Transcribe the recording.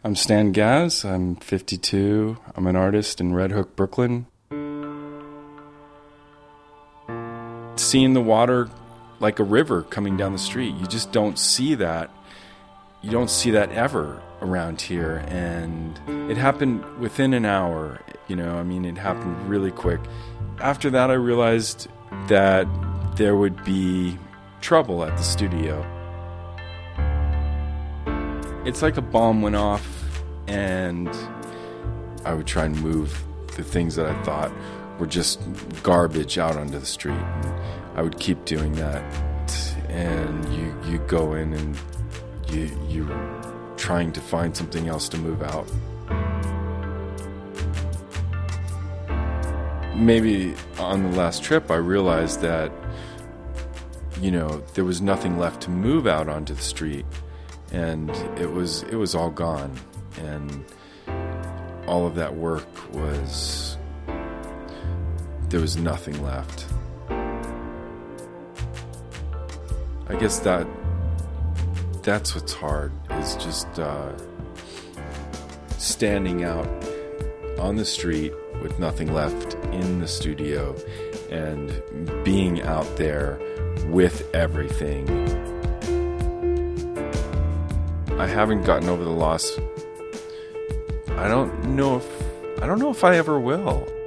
I'm Stan Gaz. I'm 52. I'm an artist in Red Hook, Brooklyn. Seeing the water like a river coming down the street, you just don't see that. You don't see that ever around here. And it happened within an hour. It happened really quick. After that, I realized that there would be trouble at the studio. It's like a bomb went off, and I would try and move the things that I thought were just garbage out onto the street. And I would keep doing that, and you go in and you're trying to find something else to move out. Maybe on the last trip I realized that, there was nothing left to move out onto the street, and it was all gone, and all of that work there was nothing left. I guess that's what's hard, is just standing out on the street with nothing left in the studio and being out there with everything. I haven't gotten over the loss. I don't know if I ever will.